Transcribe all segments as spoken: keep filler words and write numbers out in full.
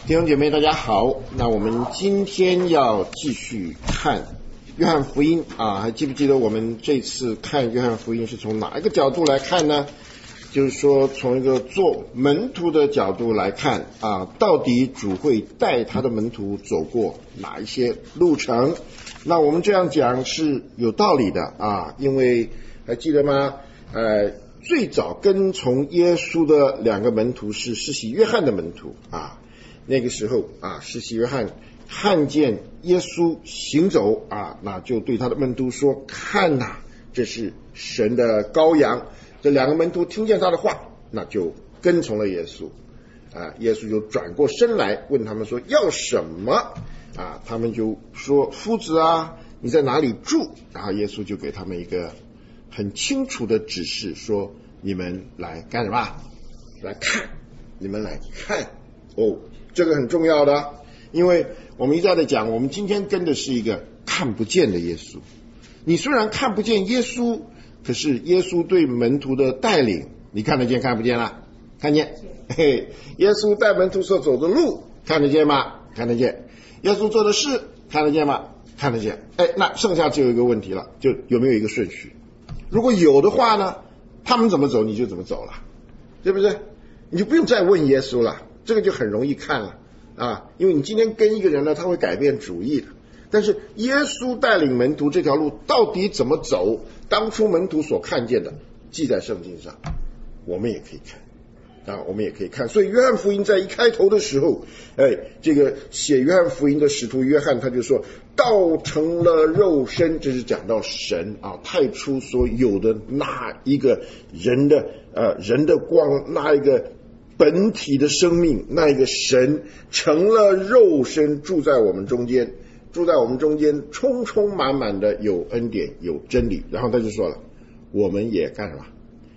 弟兄姐妹大家好，那我们今天要继续看约翰福音啊，还记不记得我们这次看约翰福音是从哪一个角度来看呢？就是说从一个做门徒的角度来看啊，到底主会带他的门徒走过哪一些路程？那我们这样讲是有道理的啊，因为还记得吗？呃，最早跟从耶稣的两个门徒是施洗约翰的门徒啊。那个时候啊，施洗约翰看见耶稣行走啊，那就对他的门徒说：“看哪，这是神的羔羊。”这两个门徒听见他的话，那就跟从了耶稣啊。耶稣就转过身来问他们说：“要什么？”啊，他们就说：“夫子啊，你在哪里住？”然后耶稣就给他们一个很清楚的指示，说：“你们来干什么？来看，你们来看哦。”这个很重要的，因为我们一再的讲，我们今天跟的是一个看不见的耶稣。你虽然看不见耶稣，可是耶稣对门徒的带领，你看得见看不见啦？看见。嘿，耶稣带门徒所走的路，看得见吗？看得见。耶稣做的事，看得见吗？看得见。哎，那剩下只有一个问题了，就有没有一个顺序？如果有的话呢，他们怎么走你就怎么走了，对不对？你就不用再问耶稣了。这个就很容易看了啊，因为你今天跟一个人呢，他会改变主意的。但是耶稣带领门徒这条路到底怎么走，当初门徒所看见的记在圣经上，我们也可以看啊，我们也可以看。所以约翰福音在一开头的时候，哎，这个写约翰福音的使徒约翰他就说，道成了肉身，这是讲到神啊，太初所有的那一个人的呃人的光，那一个本体的生命，那一个神成了肉身，住在我们中间，住在我们中间，充充满满的有恩典有真理。然后他就说了，我们也干什么？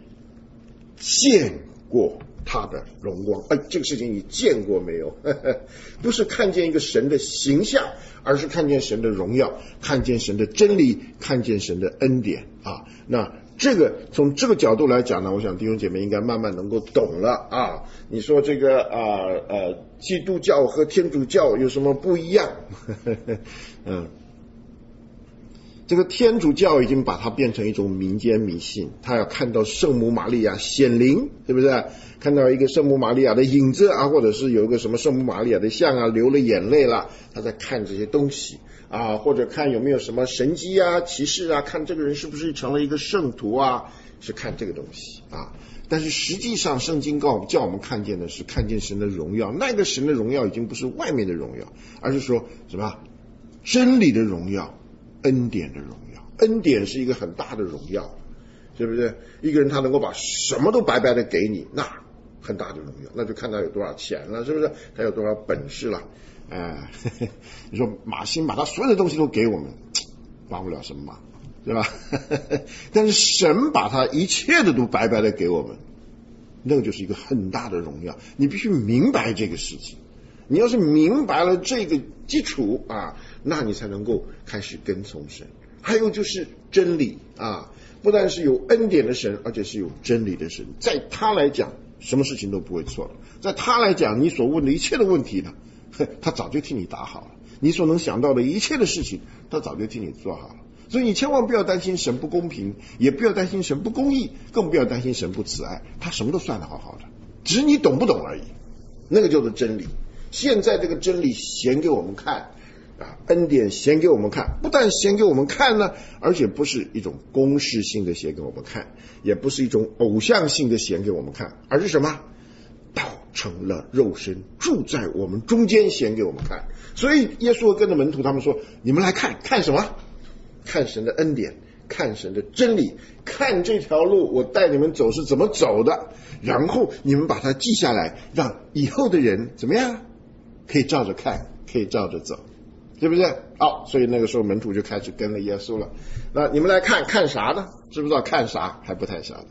见过他的荣光。哎，这个事情你见过没有？呵呵，不是看见一个神的形象，而是看见神的荣耀，看见神的真理，看见神的恩典啊。那这个从这个角度来讲呢，我想弟兄姐妹应该慢慢能够懂了啊。你说这个啊呃，基督教和天主教有什么不一样？嗯，这个天主教已经把它变成一种民间迷信，他要看到圣母玛利亚显灵，对不对？看到一个圣母玛利亚的影子啊，或者是有一个什么圣母玛利亚的像啊，流了眼泪了，他在看这些东西啊，或者看有没有什么神迹啊、奇事啊，看这个人是不是成了一个圣徒啊，是看这个东西啊。但是实际上圣经告叫我们看见的是看见神的荣耀，那个神的荣耀已经不是外面的荣耀，而是说什么真理的荣耀，恩典的荣耀。恩典是一个很大的荣耀，对不对？一个人他能够把什么都白白的给你，那很大的荣耀，那就看他有多少钱了，是不是？他有多少本事了？哎、呃，你说马欣把他所有的东西都给我们，帮不了什么忙，对吧？但是神把他一切的都白白的给我们，那个就是一个很大的荣耀。你必须明白这个事情，你要是明白了这个基础啊，那你才能够开始跟从神。还有就是真理啊，不但是有恩典的神，而且是有真理的神，在他来讲什么事情都不会错了，在他来讲你所问的一切的问题呢，他早就替你答好了，你所能想到的一切的事情他早就替你做好了。所以你千万不要担心神不公平，也不要担心神不公义，更不要担心神不慈爱，他什么都算得好好的，只是你懂不懂而已。那个就是真理。现在这个真理显给我们看啊，恩典显给我们看，不但显给我们看呢，而且不是一种公式性的显给我们看，也不是一种偶像性的显给我们看，而是什么？道成了肉身，住在我们中间显给我们看。所以耶稣跟着门徒他们说，你们来看看什么？看神的恩典，看神的真理，看这条路我带你们走是怎么走的，然后你们把它记下来，让以后的人怎么样可以照着看，可以照着走，对不对？好，所以那个时候门徒就开始跟了耶稣了。那你们来看看啥呢？知不知道看啥？还不太晓得。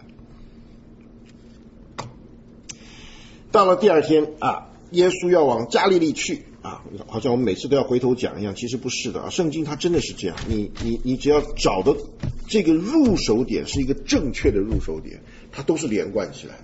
到了第二天啊，耶稣要往加利利去啊，好像我们每次都要回头讲一样，其实不是的啊。圣经它真的是这样，你你你只要找的这个入手点是一个正确的入手点，它都是连贯起来的。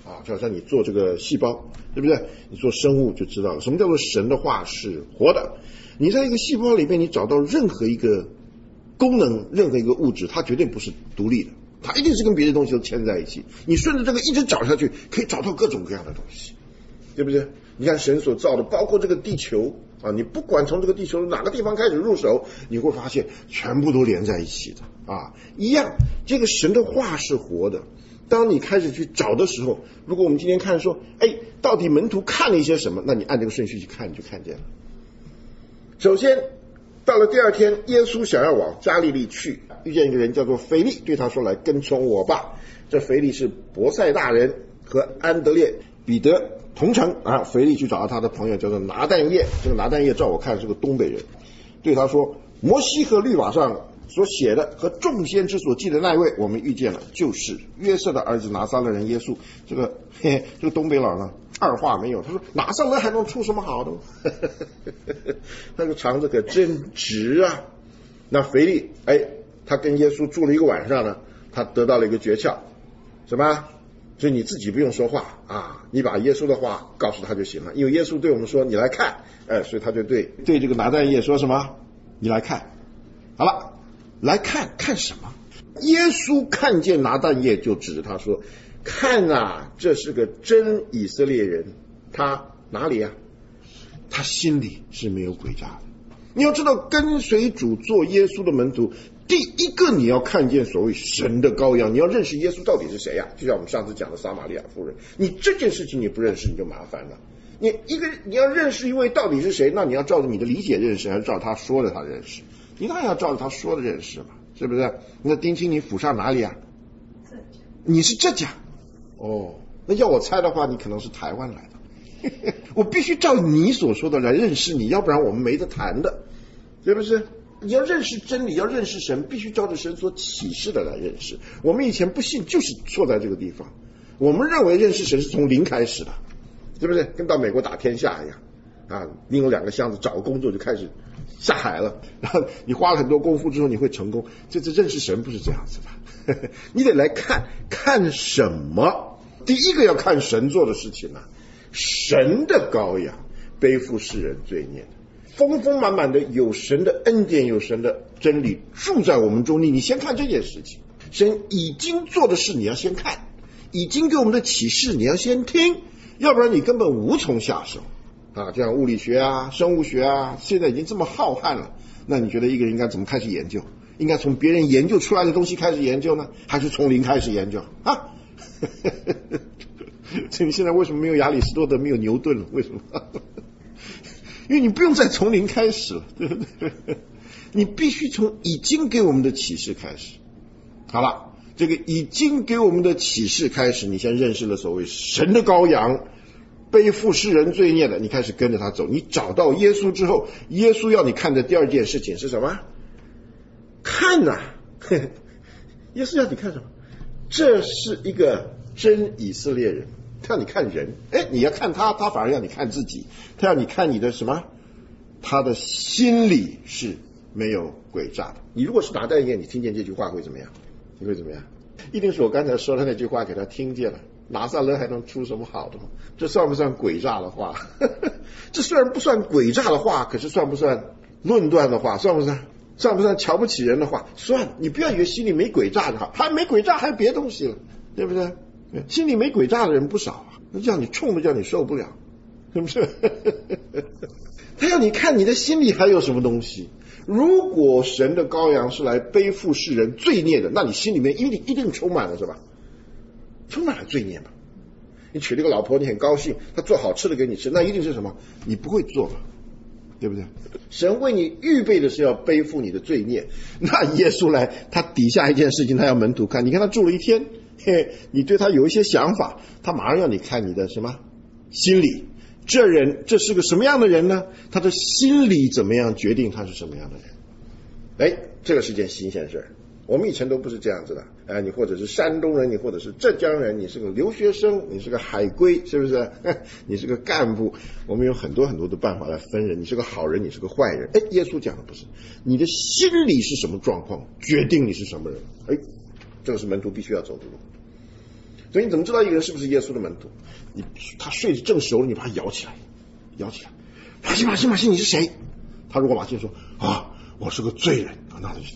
啊，就好像你做这个细胞，对不对？你做生物就知道了，什么叫做神的话是活的。你在一个细胞里面，你找到任何一个功能，任何一个物质，它绝对不是独立的，它一定是跟别的东西都牵在一起。你顺着这个一直找下去，可以找到各种各样的东西，对不对？你看神所造的，包括这个地球啊，你不管从这个地球哪个地方开始入手，你会发现全部都连在一起的啊，一样。这个神的话是活的。当你开始去找的时候，如果我们今天看说，哎，到底门徒看了一些什么？那你按这个顺序去看，你就看见了。首先，到了第二天，耶稣想要往加利利去，遇见一个人叫做腓力，对他说：“来跟从我吧。”这腓力是伯赛大人，和安德烈、彼得同城啊。腓力去找到他的朋友叫做拿但业，这个拿但业照我看是个东北人，对他说：“摩西和律法上所写的和众先知所记的那一位，我们遇见了，就是约瑟的儿子拿撒勒人耶稣。”这个嘿嘿，这个东北佬呢，二话没有，他说拿撒勒还能出什么好的吗？那个肠子可真直啊。那腓力，哎，他跟耶稣住了一个晚上呢，他得到了一个诀窍，什么？所以你自己不用说话啊，你把耶稣的话告诉他就行了。因为耶稣对我们说你来看，哎，所以他就对对这个拿但业说什么？你来看。好了，来看看什么？耶稣看见拿但业，就指着他说：“看啊，这是个真以色列人。他哪里啊？他心里是没有诡诈的。”你要知道，跟随主做耶稣的门徒，第一个你要看见所谓神的羔羊，你要认识耶稣到底是谁呀、啊？就像我们上次讲的撒玛利亚妇人，你这件事情你不认识，你就麻烦了。你一个你要认识一位到底是谁，那你要照着你的理解认识，还是照他说的他认识？你当然要照着他说的认识嘛，是不是？那丁青，你府上哪里啊？浙江。你是浙江？哦，那要我猜的话，你可能是台湾来的。我必须照你所说的来认识你，要不然我们没得谈的，对不是？你要认识真理，要认识神，必须照着神所启示的来认识。我们以前不信，就是错在这个地方。我们认为认识神是从零开始的，对不对？跟到美国打天下一样啊！拎有两个箱子，找个工作就开始下海了，然后你花了很多功夫之后你会成功。这这认识神不是这样子的，你得来看看什么？第一个要看神做的事情啊，神的羔羊背负世人罪孽的，丰丰满满的有神的恩典，有神的真理住在我们中间。你先看这件事情，神已经做的事你要先看，已经给我们的启示你要先听，要不然你根本无从下手啊。就像物理学啊、生物学啊，现在已经这么浩瀚了，那你觉得一个人应该怎么开始研究？应该从别人研究出来的东西开始研究呢，还是从零开始研究啊？所以现在为什么没有亚里士多德，没有牛顿了？为什么？因为你不用再从零开始了，对不对？你必须从已经给我们的启示开始。好了，这个已经给我们的启示开始，你先认识了所谓神的羔羊，背负世人罪孽的，你开始跟着他走。你找到耶稣之后，耶稣要你看的第二件事情是什么？看呐、啊！耶稣要你看什么？这是一个真以色列人。他要你看人，哎，你要看他，他反而要你看自己。他要你看你的什么？他的心里是没有诡诈的。你如果是拿但业，你听见这句话会怎么样？你会怎么样？一定是我刚才说的那句话给他听见了。拿撒勒还能出什么好的吗？这算不算诡诈的话？这虽然不算诡诈的话，可是算不算论断的话？算不算？算不算瞧不起人的话？算。你不要以为心里没诡诈就好，还没诡诈还有别的东西了，对不对？心里没诡诈的人不少啊，那叫你冲的叫你受不了，是不是？他要你看你的心里还有什么东西。如果神的羔羊是来背负世人罪孽的，那你心里面一定一定充满了是吧？充满了罪孽嘛。你娶了个老婆，你很高兴，他做好吃的给你吃，那一定是什么？你不会做嘛，对不对？神为你预备的是要背负你的罪孽。那耶稣来，他底下一件事情，他要门徒看。你看他住了一天，嘿，你对他有一些想法，他马上要你看你的什么心理。这人这是个什么样的人呢？他的心理怎么样决定他是什么样的人？哎，这个是件新鲜事。我们以前都不是这样子的。哎，你或者是山东人，你或者是浙江人，你是个留学生，你是个海归，是不是？你是个干部，我们有很多很多的办法来分人。你是个好人，你是个坏人。哎，耶稣讲的不是，你的心理是什么状况，决定你是什么人。哎，这个是门徒必须要走的路。 所以你怎么知道一个人是不是耶稣的门徒？你他睡正熟了，你把他摇起来，摇起来，马西马西马西，你是谁？他如果马西说啊，我是个罪人，那就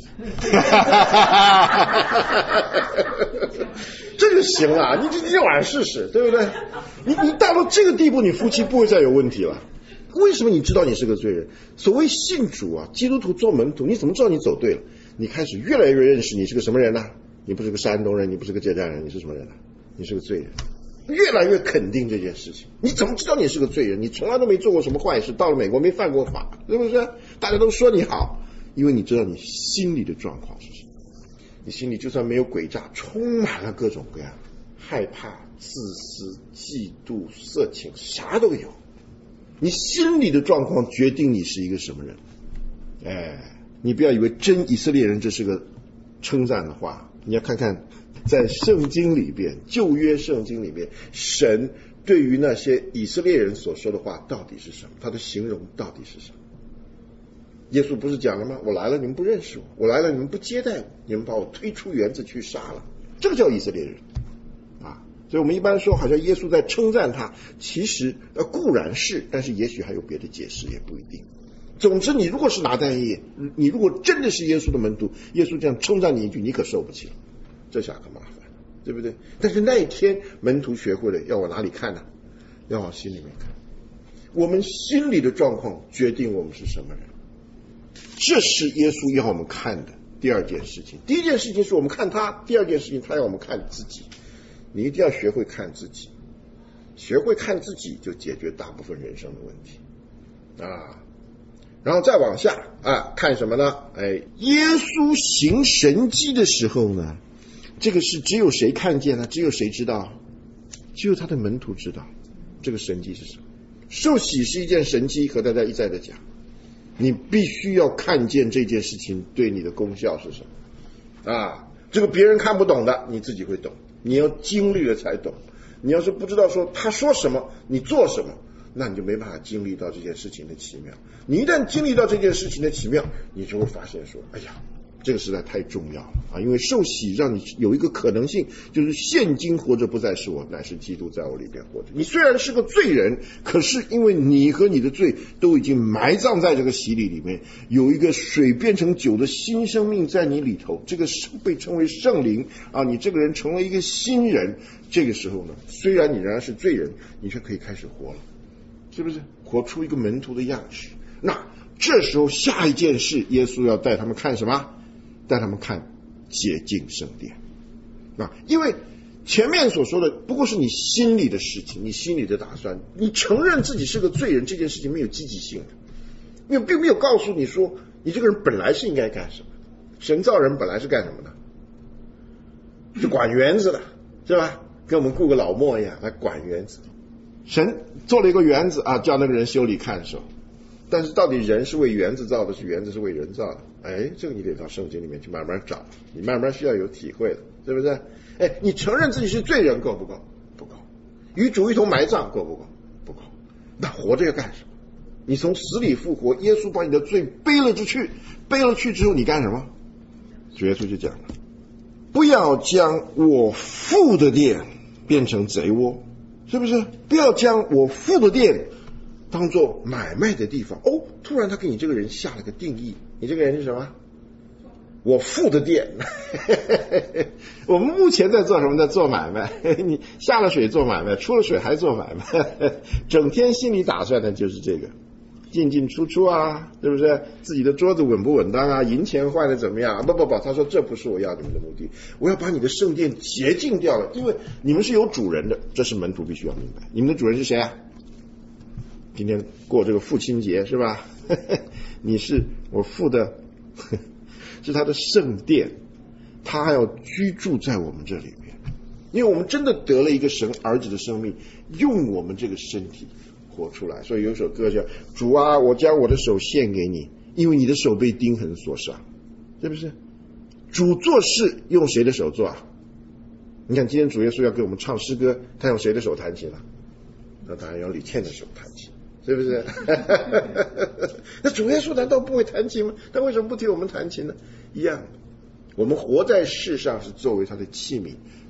这就行了。你今天晚上试试，对不对？你你到了这个地步，你夫妻不会再有问题了。为什么你知道你是个罪人？所谓信主啊，基督徒做门徒，你怎么知道你走对了？你开始越来越认识你是个什么人呢、啊？你不是个山东人，你不是个浙江人，你是什么人呢、啊？你是个罪人。越来越肯定这件事情。你怎么知道你是个罪人？你从来都没做过什么坏事，到了美国没犯过法，是不是？大家都说你好，因为你知道你心里的状况是什么。你心里就算没有诡诈，充满了各种各样害怕、自私、嫉妒、色情，啥都有。你心里的状况决定你是一个什么人。哎，你不要以为真以色列人这是个称赞的话，你要看看在圣经里边，旧约圣经里面，神对于那些以色列人所说的话到底是什么，他的形容到底是什么。耶稣不是讲了吗？我来了你们不认识我，我来了你们不接待我，你们把我推出园子去杀了，这个叫以色列人啊。所以我们一般说好像耶稣在称赞他，其实呃固然是，但是也许还有别的解释，也不一定。总之你如果是拿但业，你如果真的是耶稣的门徒，耶稣这样称赞你一句，你可受不起了，这下可麻烦，对不对？但是那一天门徒学会了要往哪里看呢？要往心里面看。我们心里的状况决定我们是什么人，这是耶稣要我们看的第二件事情。第一件事情是我们看他，第二件事情他要我们看自己。你一定要学会看自己，学会看自己就解决大部分人生的问题啊。然后再往下啊，看什么呢？哎，耶稣行神迹的时候呢，这个是只有谁看见呢？只有谁知道？只有他的门徒知道这个神迹是什么。受洗是一件神迹，和大家一再的讲，你必须要看见这件事情对你的功效是什么啊。这个别人看不懂的，你自己会懂，你要经历了才懂。你要是不知道说他说什么，你做什么，那你就没办法经历到这件事情的奇妙。你一旦经历到这件事情的奇妙，你就会发现说，哎呀，这个实在太重要了啊！因为受洗让你有一个可能性，就是现今活着不再是我，乃是基督在我里边活着。你虽然是个罪人，可是因为你和你的罪都已经埋葬在这个洗礼里面，有一个水变成酒的新生命在你里头，这个被称为圣灵啊！你这个人成了一个新人，这个时候呢，虽然你仍然是罪人，你却可以开始活了，是不是？活出一个门徒的样式。那这时候下一件事，耶稣要带他们看什么？带他们看洁净圣殿啊！因为前面所说的不过是你心里的事情，你心里的打算，你承认自己是个罪人，这件事情没有积极性的，因为并没有告诉你说你这个人本来是应该干什么。神造人本来是干什么的？是管园子的，是吧？跟我们雇个老莫一样来管园子。神做了一个园子啊，叫那个人修理看守。但是到底人是为园子造的，是园子是为人造的？哎，这个你得到圣经里面去慢慢找，你慢慢需要有体会的，对不对？哎，你承认自己是罪人够不够？不够。与主一同埋葬够不够？不够。那活着要干什么？你从死里复活，耶稣把你的罪背了出去，背了去之后你干什么？主耶稣就讲了，不要将我父的殿变成贼窝，是不是？不要将我父的殿当做买卖的地方。哦，突然他给你这个人下了个定义，你这个人是什么？我父的店。我们目前在做什么？在做买卖。你下了水做买卖，出了水还做买卖，整天心里打算的就是这个，进进出出啊，对不对？自己的桌子稳不稳当啊？银钱换的怎么样？不不不，他说这不是我要你们的目的，我要把你的圣殿洁净掉了，因为你们是有主人的，这是门徒必须要明白。你们的主人是谁啊？今天过这个父亲节是吧？你是我父的，是他的圣殿，他还要居住在我们这里面，因为我们真的得了一个神儿子的生命，用我们这个身体活出来。所以有首歌叫主啊，我将我的手献给你，因为你的手被钉痕所伤，是不是？主做事用谁的手做啊？你看今天主耶稣要给我们唱诗歌，他用谁的手弹琴了？那当然用李倩的手弹琴，是不是？那主耶稣难道不会弹琴吗？他为什么不替我们弹琴呢？一样，我们活在世上是作为他的器皿，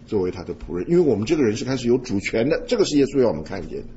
作为他的仆人，因为我们这个人是开始有主权的，这个是耶稣要我们看见的。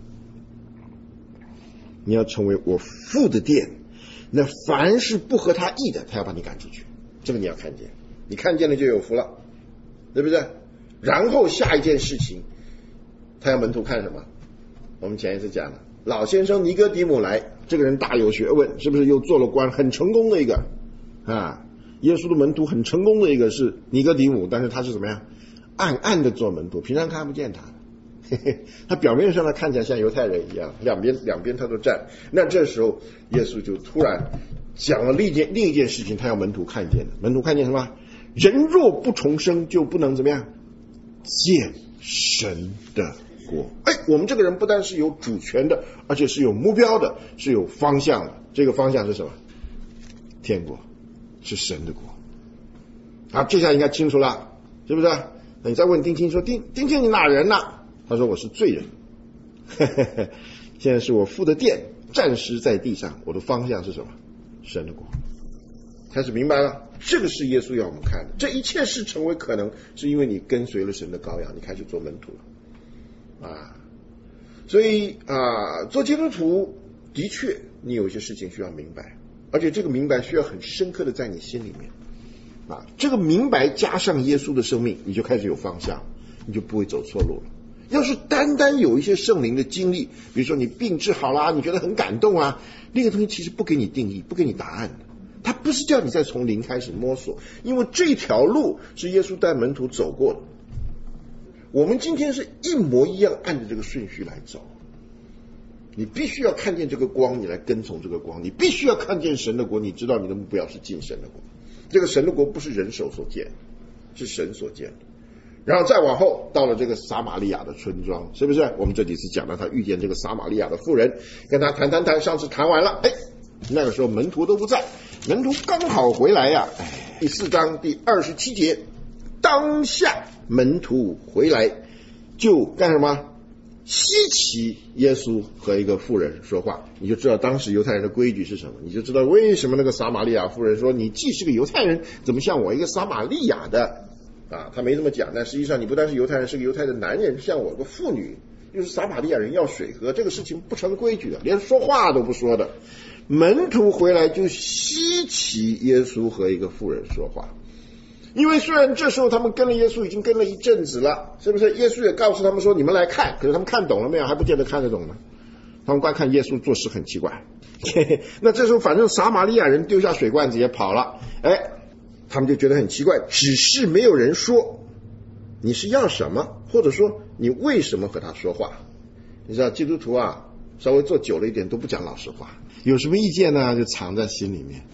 你要成为我父的殿，那凡是不合他意的，他要把你赶出去，这个你要看见，你看见了就有福了，对不对？然后下一件事情，他要门徒看什么？我们前一次讲了，老先生尼哥底母来，这个人大有学问，是不是又做了官，很成功的一个啊？耶稣的门徒很成功的一个是尼哥底母，但是他是怎么样？暗暗的做门徒，平常看不见他的，嘿嘿，他表面上他看起来像犹太人一样，两边两边他都站。那这时候耶稣就突然讲了另一件另一件事情，他要门徒看见的。门徒看见什么？人若不重生，就不能怎么样见神的国。哎，我们这个人不但是有主权的，而且是有目标的，是有方向的。这个方向是什么？天国，是神的国。好，这下应该清楚了，是不是？那你再问丁青说，丁丁青你哪人呢？他说我是罪人，现在是我父的殿，暂时在地上，我的方向是什么？神的国。开始明白了，这个是耶稣要我们看的。这一切事成为可能，是因为你跟随了神的羔羊，你开始做门徒了啊。所以啊，做基督徒的确你有一些事情需要明白，而且这个明白需要很深刻的在你心里面啊。这个明白加上耶稣的生命，你就开始有方向，你就不会走错路了。要是单单有一些圣灵的经历，比如说你病治好啦，你觉得很感动啊，那个东西其实不给你定义，不给你答案的。他不是叫你再从零开始摸索，因为这条路是耶稣带门徒走过的。我们今天是一模一样按着这个顺序来走。你必须要看见这个光，你来跟从这个光；你必须要看见神的国，你知道你的目标是进神的国。这个神的国不是人手所建，是神所建的。然后再往后到了这个撒玛利亚的村庄，是不是？我们这几次讲到他遇见这个撒玛利亚的妇人，跟他谈谈谈，上次谈完了，哎，那个时候门徒都不在，门徒刚好回来呀、啊。第四章第二十七节，当下门徒回来就干什么？稀奇耶稣和一个妇人说话，你就知道当时犹太人的规矩是什么，你就知道为什么那个撒玛利亚妇人说，你既是个犹太人，怎么像我一个撒玛利亚的啊？他没这么讲，但实际上你不但是犹太人，是个犹太的男人，像我个妇女，又是撒玛利亚人要水喝，这个事情不成规矩的，连说话都不说的。门徒回来就稀奇耶稣和一个妇人说话，因为虽然这时候他们跟了耶稣已经跟了一阵子了，是不是？耶稣也告诉他们说你们来看，可是他们看懂了没有？还不见得看得懂呢。他们光看耶稣做事很奇怪那这时候反正撒玛利亚人丢下水罐子也跑了，哎，他们就觉得很奇怪，只是没有人说你是要什么，或者说你为什么和他说话。你知道基督徒啊，稍微做久了一点都不讲老实话，有什么意见呢就藏在心里面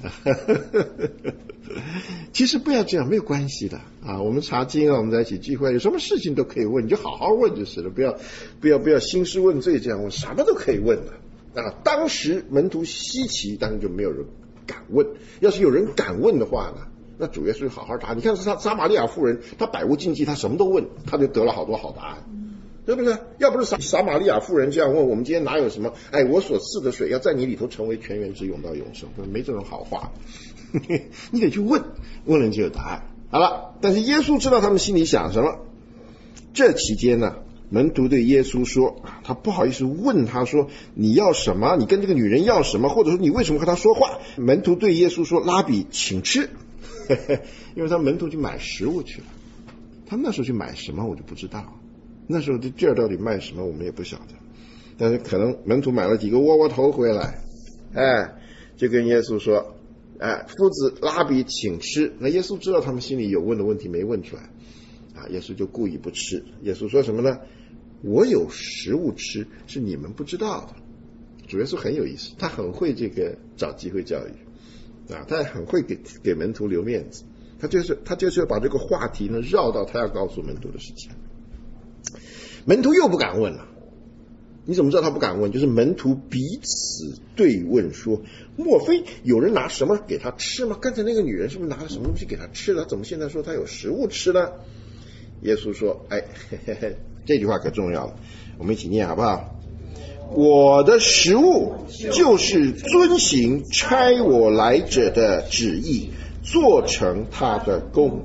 其实不要这样，没有关系的啊。我们查经啊，我们在一起聚会，有什么事情都可以问，你就好好问就是了，不要不要不要兴师问罪这样问，什么都可以问的啊。当时门徒稀奇，但是就没有人敢问。要是有人敢问的话呢，那主耶稣好好答。你看撒撒玛利亚妇人，她百无禁忌，她什么都问，她就得了好多好答案，对不对？要不是撒撒玛利亚妇人这样问，我们今天哪有什么哎，我所赐的水要在你里头成为泉源，直涌到永生，没这种好话你得去问，问了就有答案。好了，但是耶稣知道他们心里想什么。这期间呢，门徒对耶稣说，他不好意思问他说你要什么，你跟这个女人要什么，或者说你为什么和她说话。门徒对耶稣说，拉比请吃因为他门徒去买食物去了，他们那时候去买什么我就不知道，那时候这到底卖什么我们也不晓得，但是可能门徒买了几个窝窝头回来，哎，就跟耶稣说，哎，夫子拉比请吃。那耶稣知道他们心里有问的问题没问出来啊，耶稣就故意不吃。耶稣说什么呢？我有食物吃是你们不知道的。主耶稣很有意思，他很会这个找机会教育啊，他很会给给门徒留面子，他就是他就是要把这个话题呢绕到他要告诉门徒的事情。门徒又不敢问了。你怎么知道他不敢问？就是门徒彼此对问说，莫非有人拿什么给他吃吗？刚才那个女人是不是拿了什么东西给他吃了？怎么现在说他有食物吃呢？耶稣说，哎，嘿嘿嘿，这句话可重要了，我们一起念好不好？我的食物就是遵行差我来者的旨意，做成他的功。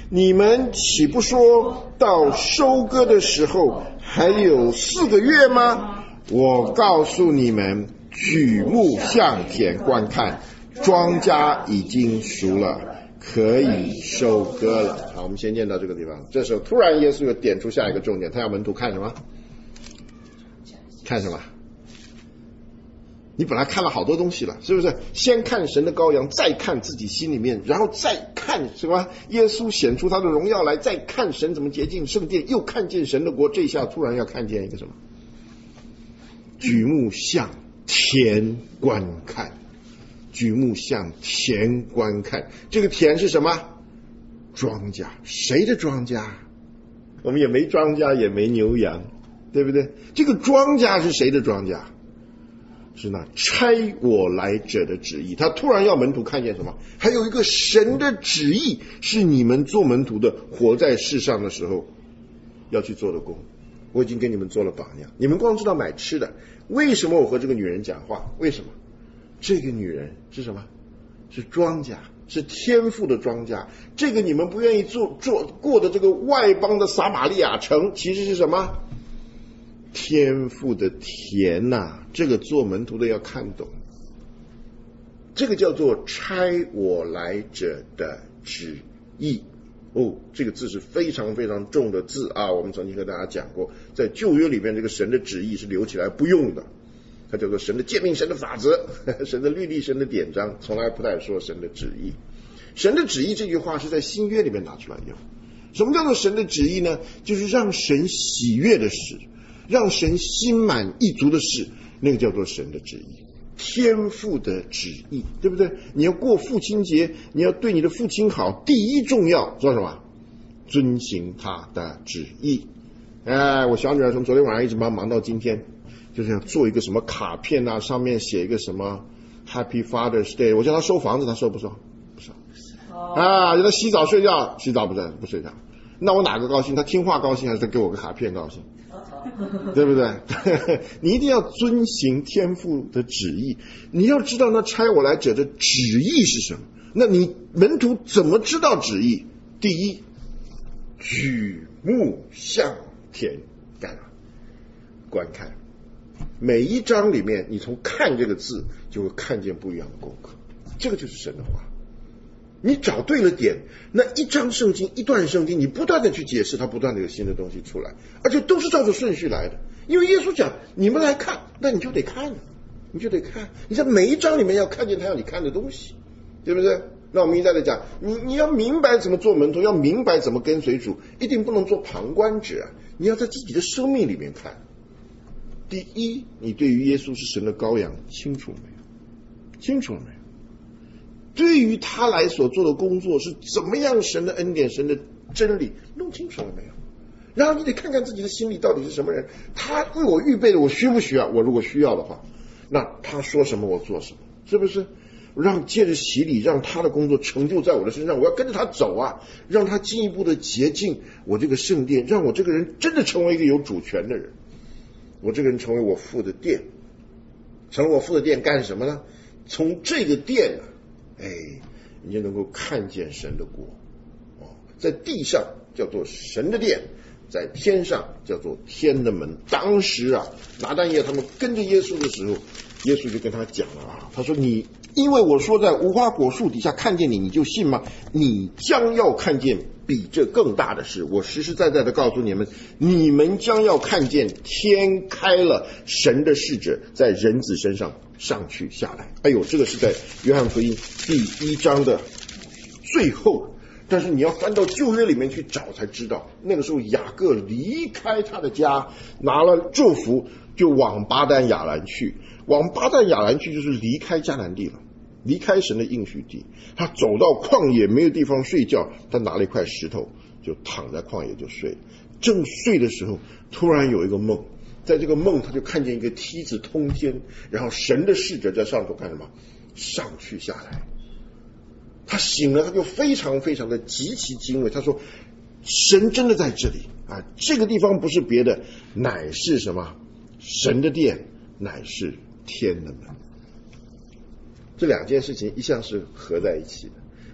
你们岂不说到收割的时候还有四个月吗？我告诉你们，举目向田观看，庄稼已经熟了，可以收割了。好，我们先念到这个地方。这时候突然耶稣又点出下一个重点，他要门徒看什么？看什么？你本来看了好多东西了，是不是？先看神的羔羊，再看自己心里面，然后再看什么？耶稣显出他的荣耀来，再看神怎么洁净圣殿，又看见神的国。这一下突然要看见一个什么？举目向田观看，举目向田观看。这个田是什么？庄稼。谁的庄稼？我们也没庄稼，也没牛羊，对不对？这个庄稼是谁的庄稼？是那差我来者的旨意。他突然要门徒看见什么？还有一个神的旨意，是你们做门徒的活在世上的时候要去做的工。我已经给你们做了榜样，你们光知道买吃的。为什么我和这个女人讲话？为什么？这个女人是什么？是庄稼，是天父的庄稼。这个你们不愿意做做过的这个外邦的撒玛利亚城，其实是什么？天父的田呐、啊，这个做门徒的要看懂，这个叫做差我来者的旨意。哦，这个字是非常非常重的字啊！我们曾经和大家讲过，在旧约里面，这个神的旨意是留起来不用的，它叫做神的诫命、神的法则、神的律例、神的典章，从来不太说神的旨意。神的旨意这句话是在新约里面拿出来用。什么叫做神的旨意呢？就是让神喜悦的事，让神心满意足的事，那个叫做神的旨意。天父的旨意，对不对？你要过父亲节，你要对你的父亲好，第一重要做什么？遵行他的旨意。哎，我小女儿从昨天晚上一直忙忙到今天，就是要做一个什么卡片啊，上面写一个什么 Happy Father's Day。我叫她收房子，她收不收？不收。啊，叫她洗澡睡觉，洗澡不睡不睡觉。那我哪个高兴？她听话高兴，还是她给我个卡片高兴？对不对？你一定要遵行天父的旨意。你要知道那差我来者的旨意是什么。那你门徒怎么知道旨意？第一，举目向田干嘛？观看。每一章里面，你从看这个字就会看见不一样的功课。这个就是神的话。你找对了点，那一章圣经一段圣经，你不断的去解释，它不断的有新的东西出来，而且都是照着顺序来的。因为耶稣讲你们来看，那你就得看，你就得看，你在每一章里面要看见他要你看的东西，对不对？那我们一再的讲，你你要明白怎么做门徒，要明白怎么跟随主，一定不能做旁观者，你要在自己的生命里面看。第一，你对于耶稣是神的羔羊清楚没有？清楚了没有？对于他来所做的工作是怎么样，神的恩典、神的真理弄清楚了没有？然后你得看看自己的心里到底是什么人。他为我预备的，我需不需要？我如果需要的话，那他说什么我做什么，是不是？让借着洗礼，让他的工作成就在我的身上，我要跟着他走啊，让他进一步的洁净我这个圣殿，让我这个人真的成为一个有主权的人。我这个人成为我父的殿，成为我父的殿干什么呢？从这个殿啊，哎，你就能够看见神的国。哦，在地上叫做神的殿，在天上叫做天的门。当时啊，拿但业他们跟着耶稣的时候，耶稣就跟他讲了啊，他说你因为我说在无花果树底下看见你，你就信吗？你将要看见比这更大的事。我实实在在的告诉你们，你们将要看见天开了，神的使者在人子身上上去下来。哎呦，这个是在约翰福音第一章的最后，但是你要翻到旧约里面去找才知道，那个时候雅各离开他的家，拿了祝福就往巴旦亚兰去。往巴旦亚兰去就是离开迦南地了，离开神的应许地。他走到旷野没有地方睡觉，他拿了一块石头就躺在旷野就睡了。正睡的时候，突然有一个梦，在这个梦他就看见一个梯子通天，然后神的使者在上头干什么？上去下来。他醒了，他就非常非常的极其敬畏。他说神真的在这里啊！这个地方不是别的，乃是什么？神的殿，乃是天的门。这两件事情一向是合在一起的。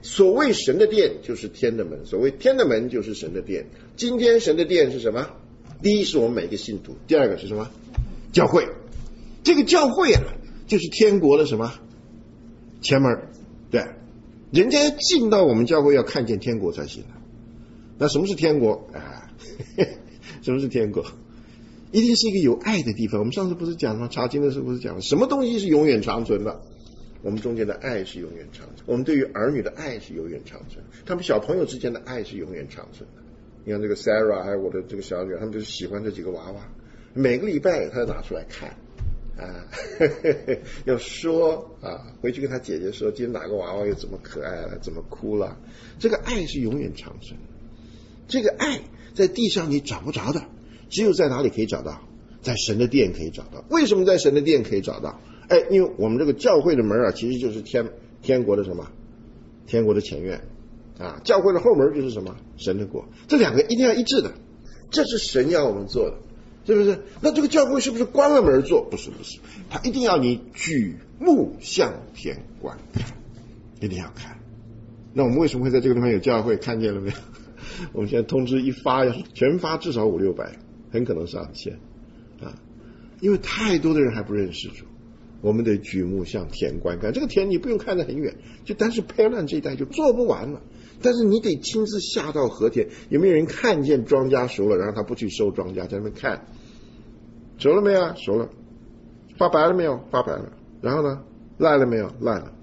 所谓神的殿就是天的门，所谓天的门就是神的殿。今天神的殿是什么？第一是我们每个信徒，第二个是什么？教会。这个教会啊，就是天国的什么？前门。对，人家要进到我们教会要看见天国才行。那什么是天国啊？什么是天国？一定是一个有爱的地方。我们上次不是讲吗？查经的时候不是讲了，什么东西是永远长存的？我们中间的爱是永远长存，我们对于儿女的爱是永远长存，他们小朋友之间的爱是永远长存的。你看这个 Sarah 还有我的这个小女儿，他们就是喜欢这几个娃娃，每个礼拜她拿出来看啊，呵呵呵要说啊，回去跟她姐姐说，今天哪个娃娃又怎么可爱了，怎么哭了。这个爱是永远长存的，这个爱在地上你找不着的，只有在哪里可以找到？在神的殿可以找到。为什么在神的殿可以找到？哎，因为我们这个教会的门啊，其实就是天天国的什么？天国的前院啊，教会的后门就是什么？神的国。这两个一定要一致的，这是神要我们做的，是不是？那这个教会是不是关了门做？不是，不是，他一定要你举目向天观看，一定要看。那我们为什么会在这个地方有教会？看见了没有？我们现在通知一发，要全发至少五六百，很可能上千啊，因为太多的人还不认识主。我们得举目向田观看，这个田你不用看得很远，就单是培兰这一带就做不完了。但是你得亲自下到禾田，有没有人看见庄稼熟了，然后他不去收庄稼，在那边看熟了没有？熟了。发白了没有？发白了。然后呢？烂了没有？烂了。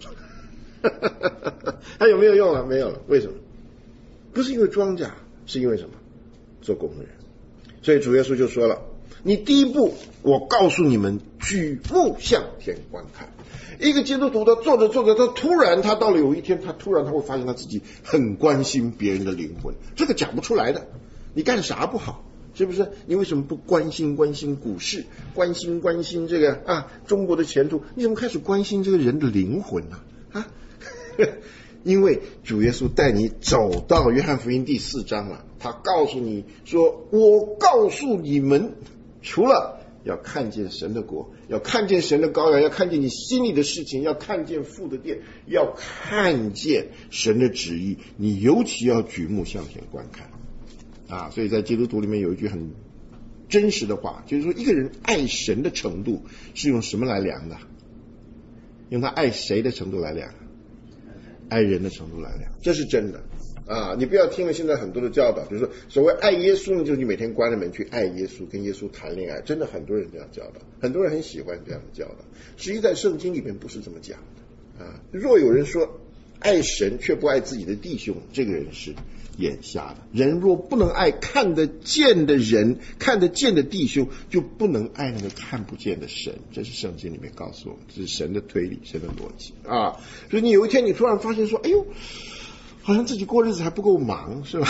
还有没有用了？没有了。为什么？不是因为庄稼，是因为什么？做工人。所以主耶稣就说了，你第一步，我告诉你们，举目向天观看。一个基督徒他做着做着，他突然他到了有一天，他突然他会发现他自己很关心别人的灵魂，这个讲不出来的。你干啥不好？是不是？你为什么不关心关心股市，关心关心这个啊中国的前途？你怎么开始关心这个人的灵魂呢？啊？因为主耶稣带你走到约翰福音第四章了，他告诉你说，我告诉你们，除了要看见神的国，要看见神的羔羊，要看见你心里的事情，要看见父的殿，要看见神的旨意，你尤其要举目向天观看啊！所以在基督徒里面有一句很真实的话，就是说一个人爱神的程度是用什么来量的？用他爱谁的程度来量？爱人的程度来量，这是真的啊！你不要听了现在很多的教导，比如说所谓爱耶稣呢，就是你每天关了门去爱耶稣，跟耶稣谈恋爱，真的很多人这样教导，很多人很喜欢这样的教导。实际在圣经里面不是这么讲的啊！若有人说爱神却不爱自己的弟兄，这个人是眼瞎的。人若不能爱看得见的人，看得见的弟兄，就不能爱那个看不见的神。这是圣经里面告诉我们，这是神的推理，神的逻辑啊！所以你有一天你突然发现说，哎呦，好像自己过日子还不够忙，是吧？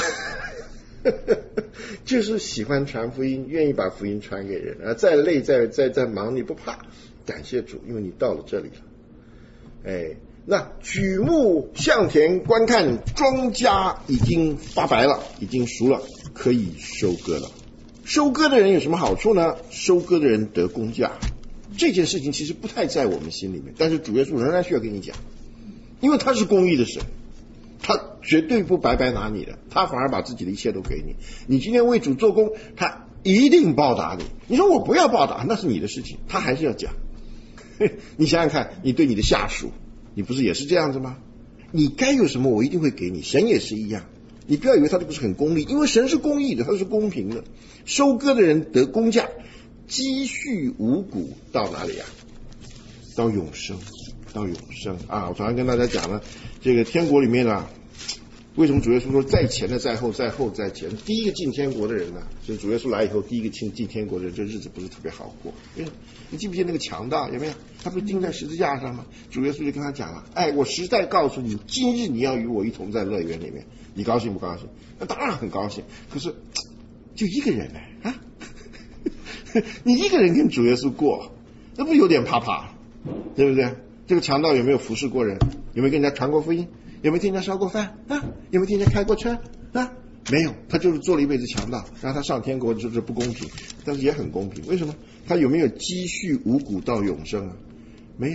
就是喜欢传福音，愿意把福音传给人啊，再累再再再忙你不怕，感谢主，因为你到了这里了。哎，那举目向田观看，庄稼已经发白了，已经熟了，可以收割了。收割的人有什么好处呢？收割的人得工价。这件事情其实不太在我们心里面，但是主耶稣仍然需要跟你讲，因为他是公义的神，他绝对不白白拿你的，他反而把自己的一切都给你。你今天为主做工，他一定报答你。你说我不要报答，那是你的事情，他还是要讲。你想想看，你对你的下属，你不是也是这样子吗？你该有什么我一定会给你，神也是一样。你不要以为他这不是很公义，因为神是公义的，他是公平的。收割的人得工价，积蓄五谷到哪里啊？到永生，到永生啊！我常常跟大家讲了，这个天国里面啊，为什么主耶稣说在前的在后，在后在前？第一个进天国的人呢，就是主耶稣来以后，第一个进进天国的人，这日子不是特别好过。因为你记不记得那个强盗有没有？他不是钉在十字架上吗？主耶稣就跟他讲了：“哎，我实在告诉你，今日你要与我一同在乐园里面。”你高兴不高兴？那当然很高兴。可是就一个人呢啊，你一个人跟主耶稣过，那不有点怕怕，对不对？这个强盗有没有服侍过人？有没有跟人家传过福音？有没有替人家烧过饭啊？有没有替人家开过车啊？没有，他就是做了一辈子强盗，让他上天国就是不公平，但是也很公平。为什么？他有没有积蓄五谷到永生啊？没有，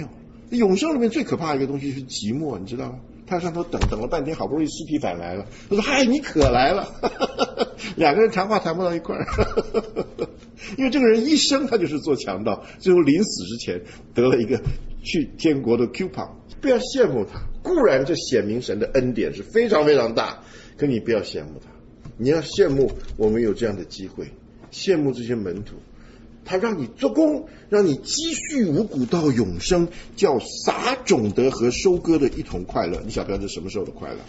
永生里面最可怕的一个东西是寂寞，你知道吗？他在上头等等了半天，好不容易斯提反来了，他说：“嗨，你可来了。”两个人谈话谈不到一块儿，因为这个人一生他就是做强盗，最后临死之前得了一个去天国的 coupon。不要羡慕他，固然这显明神的恩典是非常非常大，可你不要羡慕他，你要羡慕我们有这样的机会，羡慕这些门徒。他让你做工，让你积蓄五谷到永生，叫撒种的和收割的一同快乐。你晓不晓得这什么时候的快乐？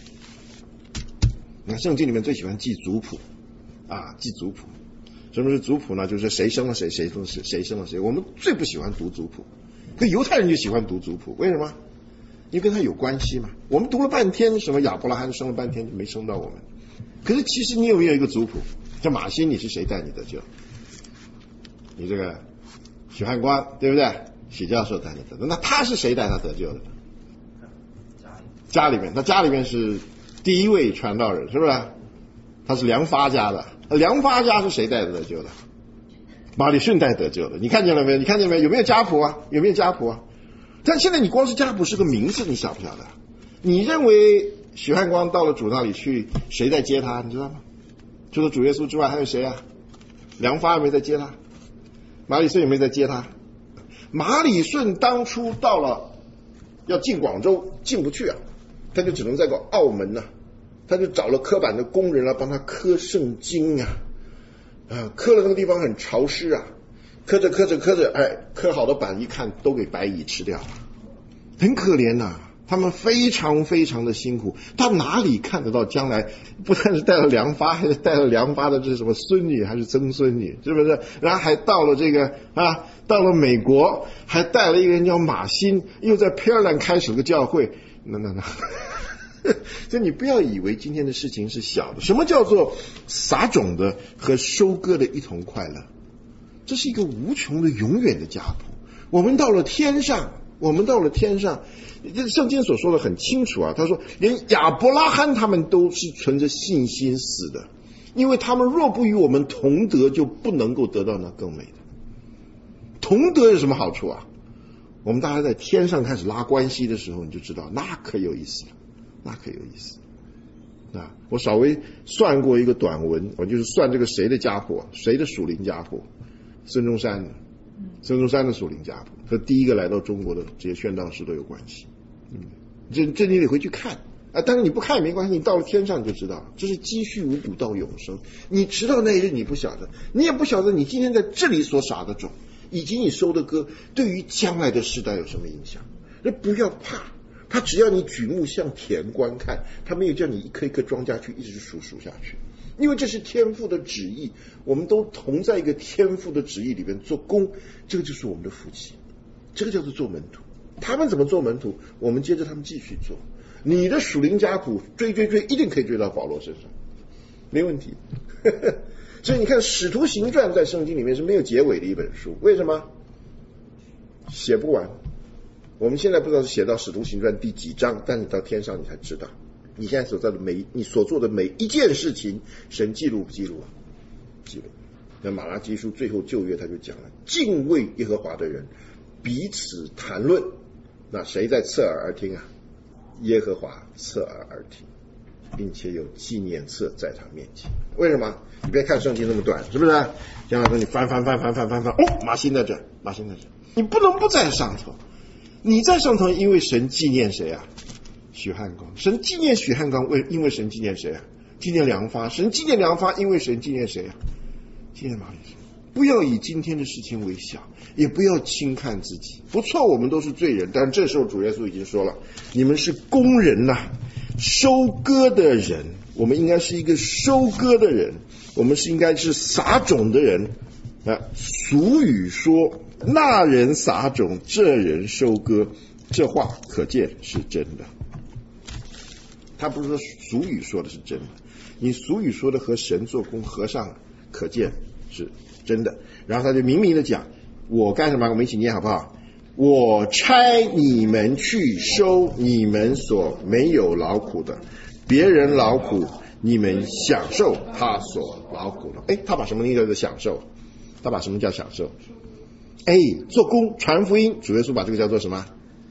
你看圣经里面最喜欢记族谱啊，记族谱。什么是族谱呢？就是谁生了谁，谁生了谁，谁生了谁。我们最不喜欢读族谱，可犹太人就喜欢读族谱，为什么？因为跟他有关系嘛。我们读了半天，什么亚伯拉罕生了半天就没生到我们。可是其实你有没有一个族谱？叫马欣，你是谁带你得救？你这个许汉光对不对？许教授带你得救，那他是谁带他得救的？家里面，他家里面是第一位传道人，是不是？他是梁发家的，梁发家是谁带得救的？马礼逊带得救的。你看见了没有？你看见没有？有没有家谱啊？有没有家谱啊？但现在你光是家谱是个名字，你晓不晓得？你认为许汉光到了主那里去，谁在接他？你知道吗？除了主耶稣之外，还有谁啊？梁发有没有在接他？马礼顺有没有在接他？马礼顺当初到了要进广州，进不去啊，他就只能在个澳门啊，他就找了刻板的工人来帮他刻圣经啊，啊，刻了那个地方很潮湿啊，刻着刻着刻着，哎，刻好的板一看都给白蚁吃掉了，很可怜呐、啊。他们非常非常的辛苦，他哪里看得到将来不但是带了梁发，还是带了梁发的这是什么孙女还是曾孙女，是不是？然后还到了这个啊，到了美国，还带了一个人叫马欣，又在佩尔兰开始了个教会。那那那，所以你不要以为今天的事情是小的。什么叫做撒种的和收割的一同快乐？这是一个无穷的永远的家谱。我们到了天上，我们到了天上。这圣经所说的很清楚啊，他说连亚伯拉罕他们都是存着信心死的，因为他们若不与我们同得，就不能够得到那更美的。同得有什么好处啊？我们大家在天上开始拉关系的时候，你就知道那可有意思了，那可有意思啊！我稍微算过一个短文，我就是算这个谁的家谱，谁的属灵家谱，孙中山的，孙中山的属灵家谱和第一个来到中国的这些宣道士都有关系。嗯，这这你得回去看啊！但是你不看也没关系，你到了天上就知道，这是积蓄五谷到永生。你直到那一日你不晓得，你也不晓得你今天在这里所撒的种，以及你收的歌，对于将来的世代有什么影响？那不要怕，他只要你举目向田观看，他没有叫你一颗一颗庄稼去一直数数下去，因为这是天父的旨意，我们都同在一个天父的旨意里边做工，这个就是我们的福气，这个叫做做门徒。他们怎么做门徒，我们接着他们继续做。你的属灵家谱追追追，一定可以追到保罗身上，没问题。所以你看《使徒行传》在圣经里面是没有结尾的一本书，为什么？写不完。我们现在不知道是写到《使徒行传》第几章，但你到天上你才知道，你现在所在的每你所做的每一件事情，神记录不记录啊？记录。那马拉基书最后旧约他就讲了，敬畏耶和华的人彼此谈论。那谁在侧耳而听啊？耶和华侧耳而听，并且有纪念册在他面前。为什么？你别看圣经那么短，是不是？将来说你翻翻翻翻翻翻翻，哦，马欣在这，马欣在这，你不能不在上头。你在上头，因为神纪念谁啊？许汉光。神纪念许汉光，为因为神纪念谁啊？纪念梁发。神纪念梁发，因为神纪念谁啊？纪念马礼逊。不要以今天的事情为小，也不要轻看自己。不错，我们都是罪人，但这时候主耶稣已经说了，你们是工人呐、啊，收割的人。我们应该是一个收割的人，我们是应该是撒种的人啊。俗语说，那人撒种，这人收割，这话可见是真的。他不是说俗语说的是真的，你俗语说的和神做工合上，可见是真的。然后他就明明的讲，我干什么？我们一起念好不好？我差你们去收你们所没有劳苦的，别人劳苦，你们享受他所劳苦的。哎，他把什么叫做享受？他把什么叫享受？哎，做工传福音，主耶稣把这个叫做什么？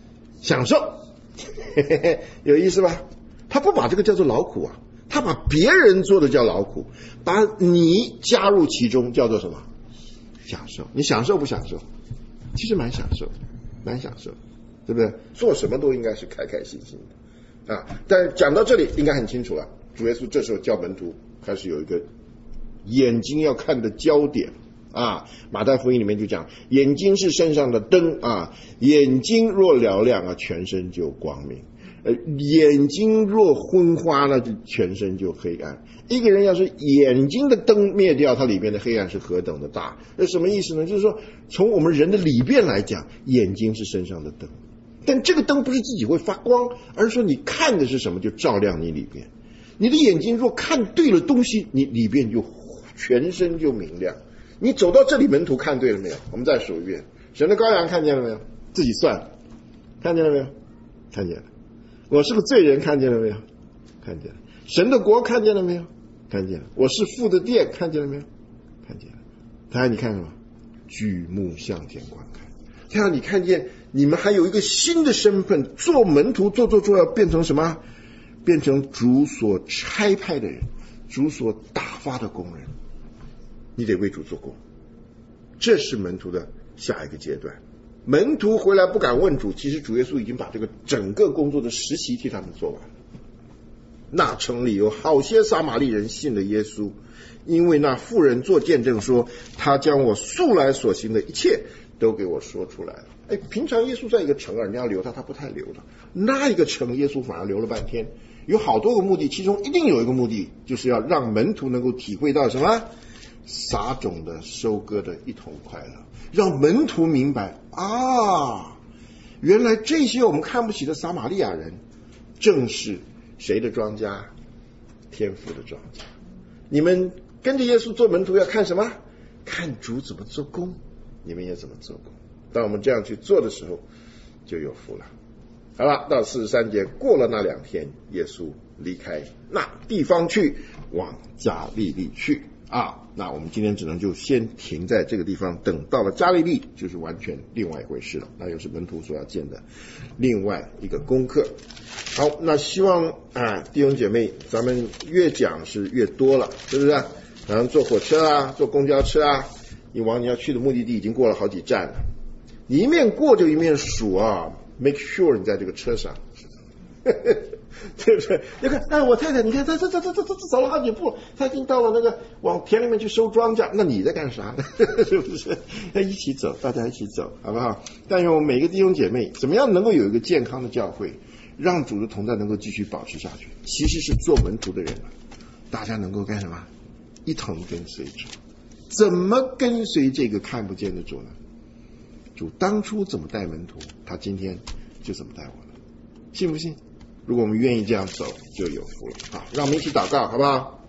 享受，有意思吧？他不把这个叫做劳苦啊，他把别人做的叫劳苦，把你加入其中叫做什么？享受。你享受不享受？其实蛮享受，蛮享受，对不对？做什么都应该是开开心心的啊。但是讲到这里应该很清楚了，主耶稣这时候叫门徒开始有一个眼睛要看的焦点啊。马太福音里面就讲，眼睛是身上的灯啊，眼睛若嘹亮啊，全身就光明。呃，眼睛若昏花呢，就全身就黑暗。一个人要是眼睛的灯灭掉，它里边的黑暗是何等的大。那什么意思呢？就是说从我们人的里边来讲，眼睛是身上的灯，但这个灯不是自己会发光，而是说你看的是什么就照亮你里边。你的眼睛若看对了东西，你里边就全身就明亮。你走到这里，门徒看对了没有？我们再数一遍，神的羔羊看见了没有？自己算，看见了没有？看见了。我是个罪人，看见了没有？看见了。神的国看见了没有？看见了。我是父的殿，看见了没有？看见了。他让你看什么？举目向天观看。他让你看见你们还有一个新的身份，做门徒，做做做要变成什么？变成主所差派的人，主所打发的工人。你得为主做工，这是门徒的下一个阶段。门徒回来不敢问主，其实主耶稣已经把这个整个工作的实习替他们做完了。那城里有好些撒玛利人信了耶稣，因为那妇人做见证说，他将我素来所行的一切都给我说出来了。哎，平常耶稣在一个城，人家留他，他不太留了。那一个城，耶稣反而留了半天，有好多个目的，其中一定有一个目的，就是要让门徒能够体会到什么？撒种的、收割的一同快乐，让门徒明白啊，原来这些我们看不起的撒玛利亚人，正是谁的庄稼？天父的庄稼。你们跟着耶稣做门徒要看什么？看主怎么做工，你们也怎么做工。当我们这样去做的时候，就有福了。好了，到四十三节，过了那两天，耶稣离开那地方去，往加利利去啊。那我们今天只能就先停在这个地方，等到了加利利就是完全另外一回事了，那又是门徒所要见的另外一个功课。好，那希望啊弟兄姐妹，咱们越讲是越多了，是不是？然后坐火车啊，坐公交车啊，你往你要去的目的地已经过了好几站了，你一面过就一面数啊 ，make sure 你在这个车上。对不对？你看，哎，我太太，你看，她她她她她她走了好几步，她已经到了那个往田里面去收庄稼。那你在干啥呢？是不是？要一起走，大家一起走，好不好？但愿我们每个弟兄姐妹，怎么样能够有一个健康的教会，让主的同在能够继续保持下去？其实是做门徒的人，大家能够干什么？一同跟随主。怎么跟随这个看不见的主呢？主当初怎么带门徒，他今天就怎么带我们，信不信？如果我们愿意这样走，就有福了。好，让我们一起祷告，好不好？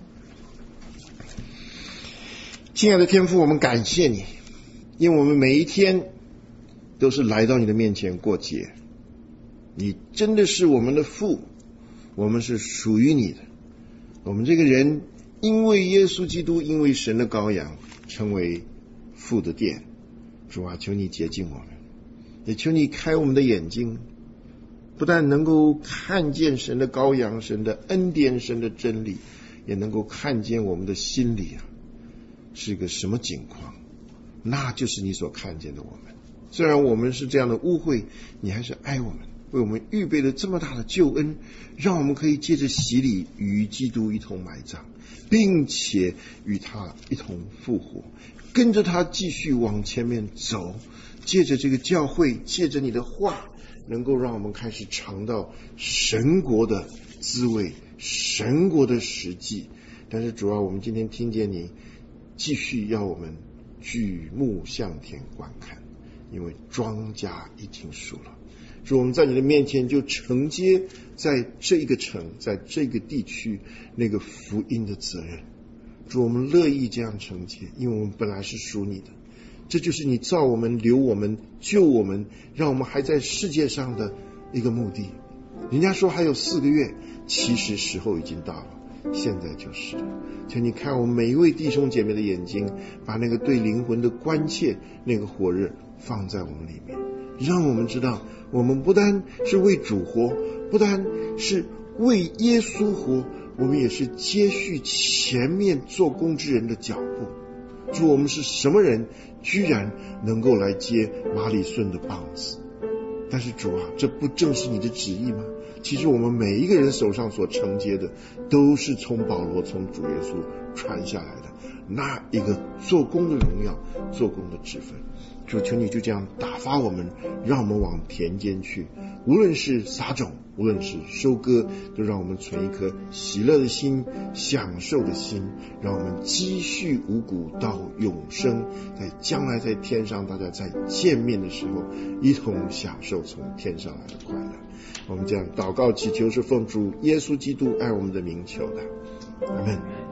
亲爱的天父，我们感谢你，因为我们每一天都是来到你的面前过节。你真的是我们的父，我们是属于你的。我们这个人因为耶稣基督，因为神的羔羊，成为父的殿。主啊，求你洁净我们，也求你开我们的眼睛，不但能够看见神的羔羊，神的恩典，神的真理，也能够看见我们的心里啊是个什么景况，那就是你所看见的我们。虽然我们是这样的污秽，你还是爱我们，为我们预备了这么大的救恩，让我们可以借着洗礼与基督一同埋葬，并且与他一同复活，跟着他继续往前面走，借着这个教会，借着你的话，能够让我们开始尝到神国的滋味，神国的实际。但是主要我们今天听见你继续要我们举目向天观看，因为庄稼已经熟了。主，我们在你的面前就承接在这一个城，在这个地区那个福音的责任。主，我们乐意这样承接，因为我们本来是属你的。这就是你造我们、留我们、救我们，让我们还在世界上的一个目的。人家说还有四个月，其实时候已经到了，现在就是了。求你看我们每一位弟兄姐妹的眼睛，把那个对灵魂的关切，那个火热放在我们里面， 让我们知道，我们不单是为主活，不单是为耶稣活，我们也是接续前面做工之人的脚步。主，我们是什么人，居然能够来接马里顺的棒子？但是主啊，这不正是你的旨意吗？其实我们每一个人手上所承接的，都是从保罗、从主耶稣传下来的那一个做工的荣耀、做工的职分。主，求你就这样打发我们，让我们往田间去，无论是撒种，无论是收割，都让我们存一颗喜乐的心、享受的心，让我们积蓄五谷到永生，在将来在天上大家再见面的时候，一同享受从天上来的快乐。我们这样祷告祈求，是奉主耶稣基督爱我们的名求的，阿们。